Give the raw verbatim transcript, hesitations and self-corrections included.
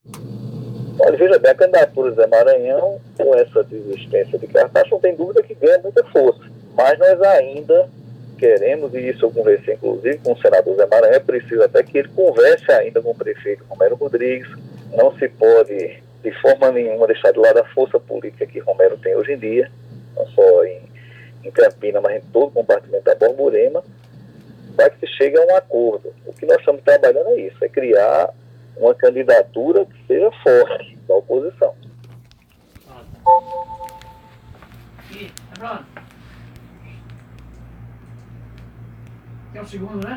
Olha, veja bem, a candidatura de Zé Maranhão, com essa desistência de Cartacho, não tem dúvida que ganha muita força. Mas nós ainda queremos, e isso eu conversei inclusive com o senador Zé Maranhão, é preciso até que ele converse ainda com o prefeito Romero Rodrigues. Não se pode, de forma nenhuma, deixar de lado a força política que Romero tem hoje em dia, não só em, em Campina, mas em todo o compartimento da Borborema, para que se chegue a um acordo. O que nós estamos trabalhando é isso, é criar uma candidatura que seja forte da oposição. E, é pronto. Que é o segundo, né?